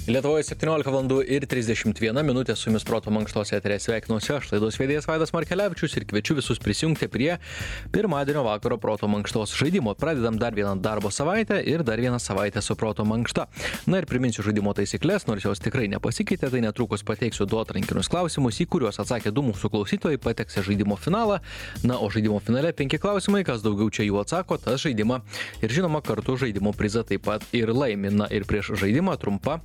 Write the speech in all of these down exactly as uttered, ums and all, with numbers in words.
Lietuvoje septyniolika valandų ir trisdešimt viena minutė su jumis proto mankštos eteryje sveikinuosi aš, laidos vedėjas Vaidas Markelevičius ir kviečiu visus prisijungti prie pirmadienio vakaro proto mankštos žaidimo. Pradedam dar vieną darbo savaitę ir dar vieną savaitę su proto mankšta. Na ir priminsiu žaidimo taisyklės, nors jos tikrai nepasikeitė, tai netrukus pateiksiu du atrankinius klausimus, į kuriuos atsakė du mūsų klausytojai, pateks į žaidimo finalą. Na, o žaidimo finale penki klausimai, kas daugiau čia jų atsako, tas žaidimą ir žinoma kartu žaidimo prizą taip pat ir laimi. Na ir prieš žaidimą trumpa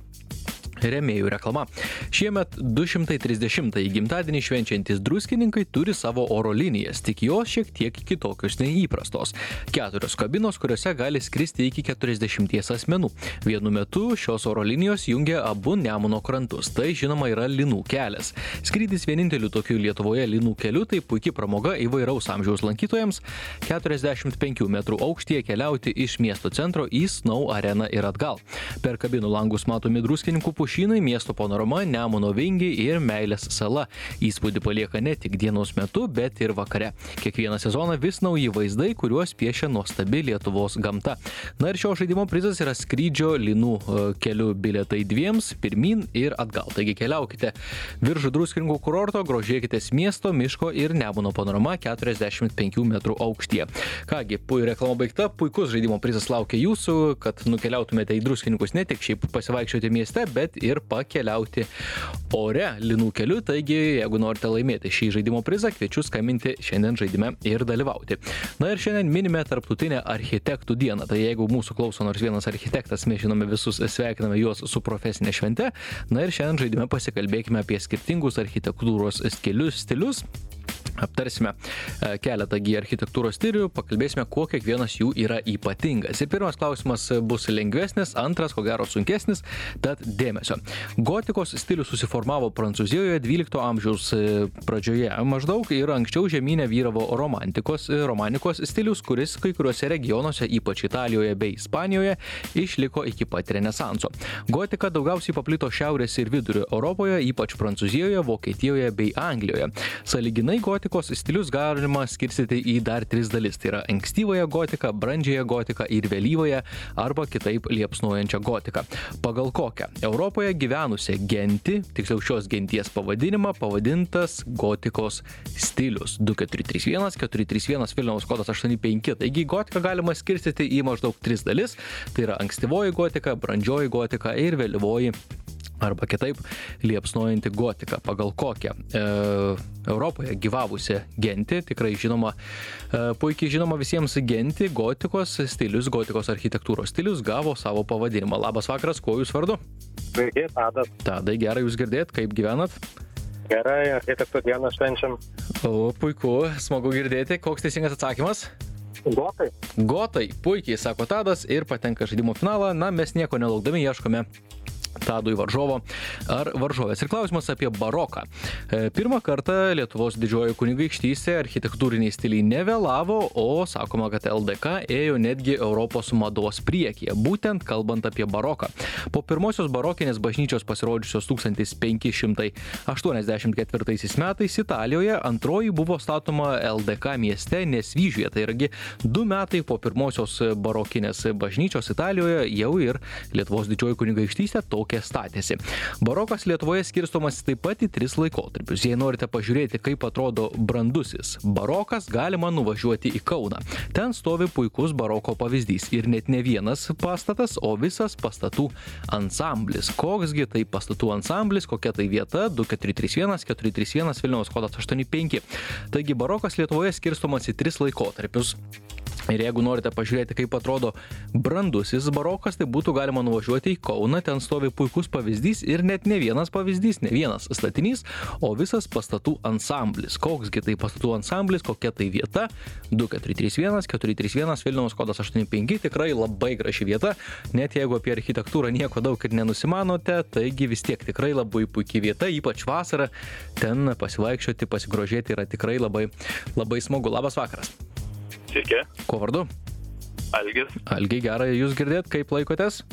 rėmėjų reklama. Šiemet du šimtai trisdešimtąjį gimtadienį švenčiantys druskininkai turi savo oro linijas, tik jos šiek tiek kitokios nei įprastos. Keturios kabinos, kuriuose gali skristi iki keturiasdešimties asmenų. Vienu metu šios oro linijos jungia abu Nemuno krantus. Tai žinoma yra Linų kelias. Skrydis vieninteliu tokiu Lietuvoje Linų keliu, tai puikiai pramoga įvairaus amžiaus lankytojams. keturiasdešimt penkių metrų aukštyje keliauti iš miesto centro į Snow Areną ir atgal. Per kabinų langus matomi druskininkų pušynai, miesto panorama, Nemuno vingiai ir Meilės sala. Įspūdį palieka ne tik dienos metu, bet ir vakare. Kiekvieną sezoną vis nauji vaizdai, kuriuos piešia nuostabi Lietuvos gamta. Na ir šio žaidimo prizas yra skrydžio Linų keliu bilietai dviems, pirmyn ir atgal. Taigi keliaukite virš druskininkų kurorto, grožėkitės miesto, miško ir Nemuno panorama keturiasdešimt penkių metrų aukštyje. Kągi, reklama baigta, puikus žaidimo prizas laukia jūsų, kad nukeliautumėte į druskininkus ne tik šiaip pasivaikščioti mieste, bet ir pakeliauti ore Linų keliu. Taigi, jeigu norite laimėti šį žaidimo prizą, kviečiu skambinti šiandien žaidime ir dalyvauti. Na ir šiandien minime tarptautinę architektų dieną. Tai jeigu mūsų klauso nors vienas architektas, mes žinome visus, sveikiname juos su profesinė švente. Na ir šiandien žaidime pasikalbėkime apie skirtingus architektūros stilius. stilius. Aptarsime keletą gi architektūros stilių, pakalbėsime, kuo kiekvienas jų yra ypatingas. Ir pirmas klausimas bus lengvesnis, antras, ko gero, sunkesnis, tad dėmesio. Gotikos stilius susiformavo Prancūzijoje dvylikto amžiaus pradžioje maždaug ir anksčiau žemyne vyravo romantikos, romanikos stilius, kuris kai kuriuose regionuose, ypač Italijoje bei Ispanijoje, išliko iki pat Renesanso. Gotika daugiausiai paplito šiaurės ir vidurio Europoje, ypač Prancūzijoje, Vokietijoje bei Anglijoje. Sąlyginai gotikos stilius galima skirstyti į dar tris dalis. Tai yra ankstyvąją gotiką, brandžiąją gotiką ir vėlyvąją arba kitaip liepsnojančią gotiką. Pagal kokią Europoje gyvenusią gentį, tiksliau šios genties pavadinimą, pavadintas gotikos stilius. du keturi trys vienas keturi trys vienas Vilniaus kodas aštuoni penki. Taigi gotiką galima skirstyti į maždaug tris dalis. Tai yra ankstyvoji gotika, brandžioji gotika ir vėlyvoji arba kitaip liepsnojanti gotika. Pagal kokią e, Europoje gyvavusią gentį, tikrai žinoma, e, puikiai žinoma visiems gentį, gotikos stilius, gotikos architektūros stilius gavo savo pavadinimą. Labas vakaras, kuo jūs vardu? Sveiki, Tadas. Tadai, gerai jūs girdėt, kaip gyvenat? Gerai, architektų dieną švenčiam. O, puiku, smagu girdėti. Koks teisingas atsakymas? Gotai. Gotai, puikiai, sako Tadas ir patenka žaidimo finalą. Na, mes nieko nelaukdami ieškome Tadui varžovo ar varžovės. Ir klausimas apie baroką. Pirmą kartą Lietuvos didžioji kunigaikštystė architektūriniai stiliai nevėlavo, o sakoma, kad L D K ėjo netgi Europos mados priekyje, būtent kalbant apie baroką. Po pirmosios barokinės bažnyčios pasirodžiusios tūkstantis penki šimtai aštuoniasdešimt ketvirtaisiais metais Italijoje, antroji buvo statoma L D K mieste Nesvyžiuje. Tai irgi du metai po pirmosios barokinės bažnyčios Italijoje jau ir Lietuvos didžioji kunigaikštystė tokia statėsi. Barokas Lietuvoje skirstomas taip pat į tris laikotarpius. Jei norite pažiūrėti, kaip atrodo brandusis barokas, galima nuvažiuoti į Kauną. Ten stovi puikus baroko pavyzdys ir net ne vienas pastatas, o visas pastatų ansamblis. Koksgi tai pastatų ansamblis, kokia tai vieta? du keturi trys vienas keturi trys vienas Vilniaus kodas aštuoni penki. Taigi barokas Lietuvoje skirstomas į tris laikotarpius. Ir jeigu norite pažiūrėti, kaip atrodo brandusis barokas, tai būtų galima nuvažiuoti į Kauną, ten stovi puikus pavyzdys ir net ne vienas pavyzdys, ne vienas statinys, o visas pastatų ansamblis. Koksgi tai pastatų ansamblis, kokia tai vieta? du keturi trys vienas keturi trys vienas Vilniaus kodas aštuoni penki, tikrai labai graži vieta, net jeigu apie architektūrą nieko daug ir nenusimanote, taigi vis tiek tikrai labai puikiai vieta, ypač vasarą, ten pasivaikščioti, pasigrožėti yra tikrai labai, labai smagu. Labas vakaras. Sveiki. Kuo vardu? Algis. Algi, gerai jūs girdėt, kaip laikotės?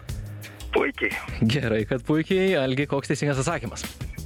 Puikiai. Gerai, kad puikiai. Algi, koks teisingas atsakymas?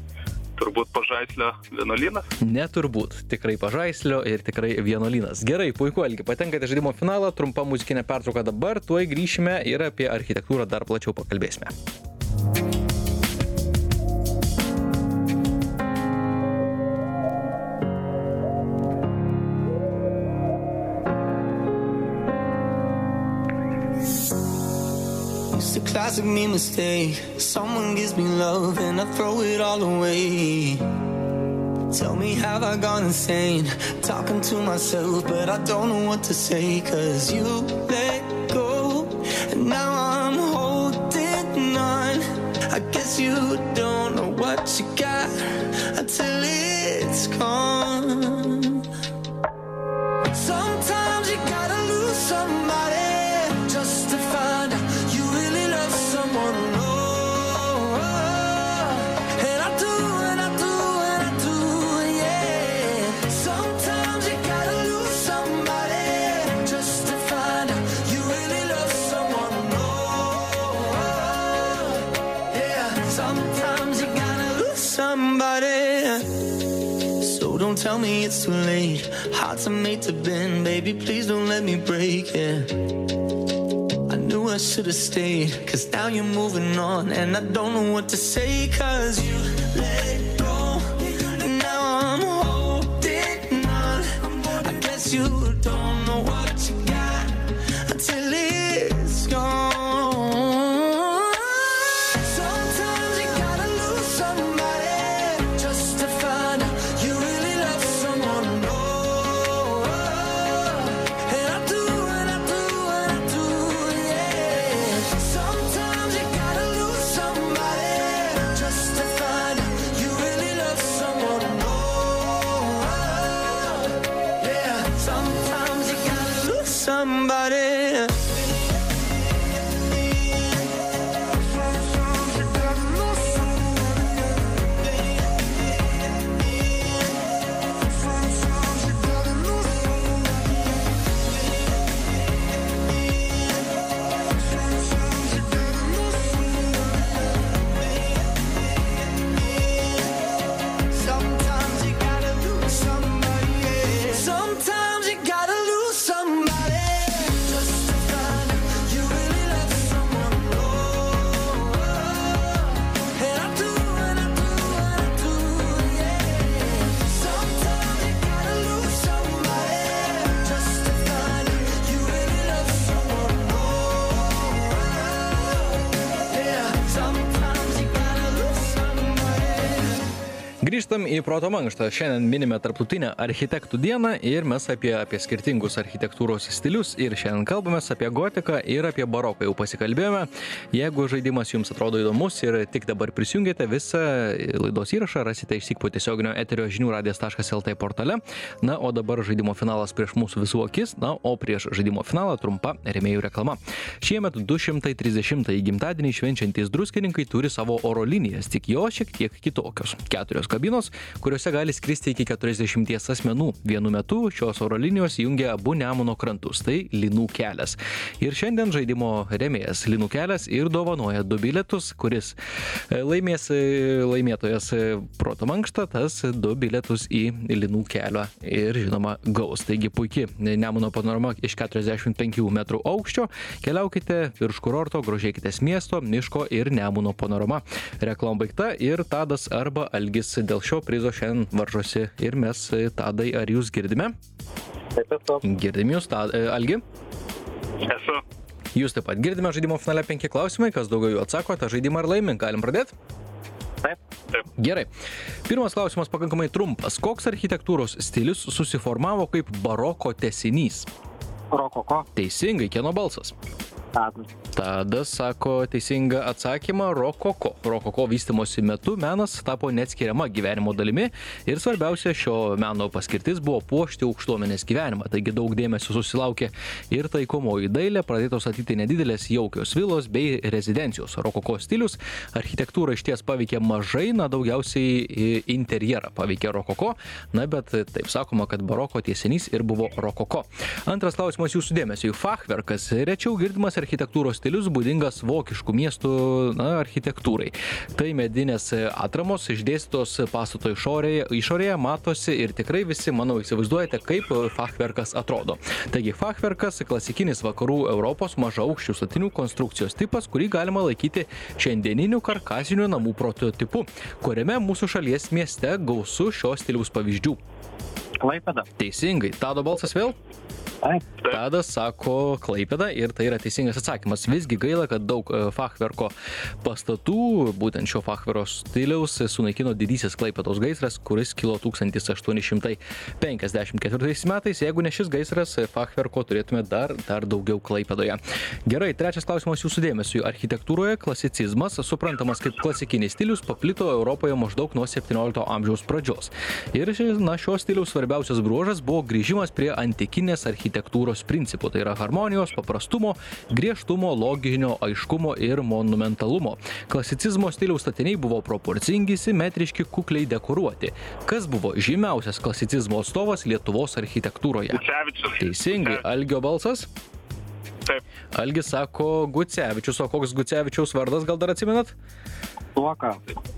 Turbūt Pažaislio vienuolynas? Ne turbūt, tikrai Pažaislio ir tikrai vienuolynas. Gerai, puiku, Algi, patenkate žaidimo finalą, trumpa muzikinė pertrauka dabar, tuoj grįšime ir apie architektūrą dar plačiau pakalbėsime. It's a classic me mistake. Someone gives me love and I throw it all away. Tell me, have I gone insane? Talking to myself, but I don't know what to say. Cause you let go, and now I'm holding on. I guess you don't know what you got until it's gone. Sometimes you gotta lose somebody just to find out you really love someone. Oh, and I do, and I do, and I do, yeah. Sometimes you gotta lose somebody just to find out you really love someone. Oh, yeah. Sometimes you gotta lose somebody. So don't tell me it's too late. Hearts are made to bend, baby, please don't let me break it. I knew I should have stayed, cause now you're moving on, and I don't know what to say. Cause you let go, and now I'm holding on. I guess you don't know what you got until it's gone. Sometimes you gotta lose somebody just to find out you really love someone. Oh, and I do, and I do, and I do, yeah. Sometimes you gotta lose somebody just to find out you really love someone. Oh, yeah. Sometimes you gotta lose somebody. Sometimes you gotta lose somebody. Sometimes you gotta lose somebody just to find out you really love someone. Oh, and I do, and I do, and I do, yeah. Sometimes you gotta lose somebody just to find out you really love someone. Oh, yeah. Sometimes you gotta lose somebody. Grįžtam į Proto mankštą. Šiandien minime tarptautinę architektų dieną ir mes apie, apie skirtingus architektūros stilius ir šiandien kalbamės apie gotiką ir apie baroką jau pasikalbėjome. Jeigu žaidimas jums atrodo įdomus ir tik dabar prisijungėte, visą laidos įrašą rasite išsyk po tiesioginio eterio žinių radijas taškas lt portale. Na, o dabar žaidimo finalas prieš mūsų visų akis, na, o prieš žaidimo finalą trumpa rėmėjų reklama. Šiemet du šimtai trisdešimtąjį gimtadienį švenčiantys druskininkai turi savo oro linijas, tik jos šiek tiek kitokios. Keturios kabinos, kuriuose gali skristi iki keturiasdešimties asmenų. Vienu metu šios oro linijos jungia abu Nemuno krantus, tai Linų kelias. Ir šiandien žaidimo rėmėjas Linų kelias ir dovanoja du bilietus, kuris laimės laimėtojas Proto mankštą, tas du bilietus į Linų kelią ir žinoma gaus. Taigi puiki Nemuno panorama iš keturiasdešimt penkių metrų aukščio. Keliaukite virš kurorto, grožėkitės miesto, miško ir Nemuno panorama. Reklama baigta ir Tadas arba Algis dėl šio prizo šiandien varžosi ir mes, Tadai, ar jūs girdime? Taip, esu. Girdim jūs, Tad, Algi? Esu. Jūs taip pat girdime žaidimo finale penki klausimai, kas daugiau jų atsako, tą žaidimą ar laimi. Galim pradėti? Taip. Taip. Gerai. Pirmas klausimas pakankamai trumpas. Koks architektūros stilius susiformavo kaip baroko tęsinys? Rokoko. Teisingai, kieno balsas? Tadas. Tadas sako teisingą atsakymą rokoko. Rokoko vystymosi metu menas tapo neatskiriama gyvenimo dalimi ir svarbiausia šio meno paskirtis buvo puošti aukštuomenės gyvenimą. Taigi daug dėmesio susilaukė ir taikomoji dailė, pradėtos statyti nedidelės jaukios vilos bei rezidencijos. Rokoko stilius architektūrą išties paveikė mažai, na daugiausiai interjerą paveikė rokoko, na bet taip sakoma, kad baroko tęsinys ir buvo rokoko. Antras klausimas jūsų dėmesio. Fachverkas rečiau girdimas architektūros stilius būdingas vokiškų miestų na, architektūrai. Tai medinės atramos išdėstytos pastato išorėje, išorėje matosi ir tikrai visi, manau, įsivaizduojate, kaip fachverkas atrodo. Taigi fachverkas klasikinis vakarų Europos mažaaukščių statinių konstrukcijos tipas, kurį galima laikyti šiandieninių karkasinių namų prototipu, kuriame mūsų šalies mieste gausu šios stiliaus pavyzdžių. Klaipėda. Teisingai. Tado balsas vėl? Taip. Tadas sako Klaipėda ir tai yra teisingas atsakymas. Visgi gaila, kad daug fachverko pastatų, būtent šio fachvero stiliaus, sunaikino didysis Klaipėdos gaisras, kuris kilo tūkstantis aštuoni šimtai penkiasdešimt ketvirtais metais. Jeigu ne šis gaisras, fachverko turėtume dar, dar daugiau Klaipėdoje. Gerai, trečias klausimas jūsų dėmesiui. Architektūroje klasicizmas, suprantamas kaip klasikinis stilius, paplito Europoje maždaug nuo septyniolikto amžiaus pradžios. Ir na, šio stiliaus svarbiausias bruožas buvo grįžimas prie antikinės architektūros architektūros principų, tai yra harmonijos, paprastumo, griežtumo, loginio aiškumo ir monumentalumo. Klasicizmo stiliaus statiniai buvo proporcingi, simetriški, kukliai dekoruoti. Kas buvo žymiausias klasicizmo atstovas Lietuvos architektūroje? Gucevičius. Teisingai. Algio balsas? Taip. Algis sako Gucevičius, o koks Gucevičiaus vardas, gal dar atsimenat? Tuoka.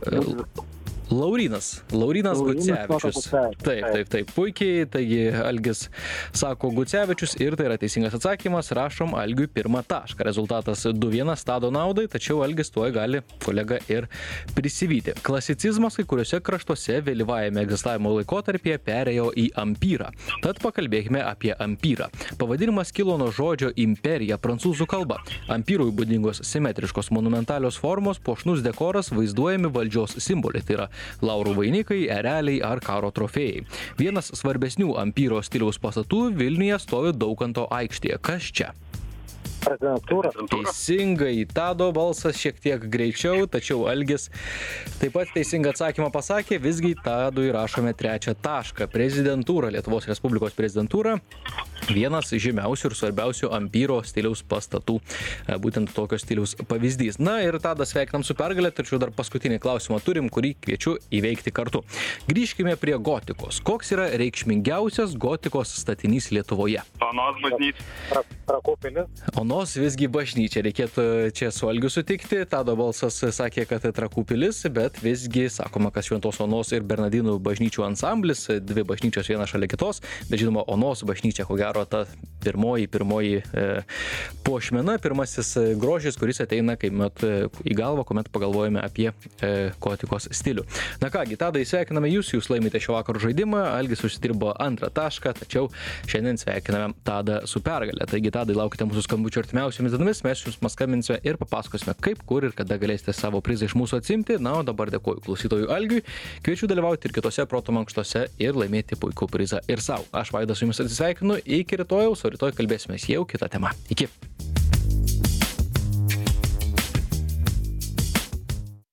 Laurynas. Laurynas Gucevičius. Taip, taip, taip. Puikiai. Taigi Algis sako Gucevičius ir tai yra teisingas atsakymas. Rašom Algiui pirmą tašką. Rezultatas du vienas Tado naudai, tačiau Algis tuoj gali kolega ir prisivyti. Klasicizmas kai kuriuose kraštuose vėlyvajame egzistavimo laikotarpyje perėjo į ampyrą. Tad pakalbėkime apie ampyrą. Pavadinimas kilo nuo žodžio imperija prancūzų kalba. Ampyrui būdingos simetriškos monumentalios formos, puošnus dekoras, vaizduojami valdžios simboliai. Tai yra laurų vainikai, ereliai ar karo trofėjai. Vienas svarbesnių ampyro stiliaus pastatų Vilniuje stovi Daukanto aikštėje. Kas čia? Prezidentūra. Teisingai. Tado balsas šiek tiek greičiau, tačiau Algis taip pat teisingą atsakymą pasakė. Visgi Tadui rašome trečią tašką. Prezidentūra, Lietuvos Respublikos prezidentūra. Vienas žymiausių ir svarbiausių ampyro stiliaus pastatų. Būtent tokio stiliaus pavyzdys. Na ir Tadą sveikinam su pergalė, tačiau dar paskutinį klausimą turim, kurį kviečiu įveikti kartu. Grįžkime prie gotikos. Koks yra reikšmingiausias gotikos statinys Lietuvoje? Onos bažnyčia. Trakų pilis. Onos visgi bažnyčia. Reikėtų čia su Algiu sutikti. Tado balsas sakė, kad Trakų pilis, bet visgi sakoma, kad Šventos Onos ir Bernardinų bažnyčių ansamblis, dvi bažnyčios viena šalia kitos, bet žinoma, Onos bažnyčia, ko gero, ta pirmoji, pirmoji e, puošmena, pirmasis grožis, kuris ateina kaip met, į galvą, kuomet pagalvojame apie e, gotikos stilių. Na kągi, Tadai, sveikiname jūs, jūs laimite šio vakaro žaidimą, Algis užsidirbo antrą tašką, tačiau šiandien sveikiname Tadą su pergalė. Taigi, Tadai, laukite mūsų skambučių artimiausiomis dienomis, mes jums paskambinsime ir papasakosime, kaip, kur ir kada galėsite savo prizą iš mūsų atsimti. Na, o dabar dėkoju klausytojui Algiui, kviečiu dalyvauti ir kitose proto mankštose ir laimėti puikų prizą ir savo. Aš Vaidas su jumis atsisveikinu, iki rytojaus, o rytoj kalbėsime jau kitą temą. Iki.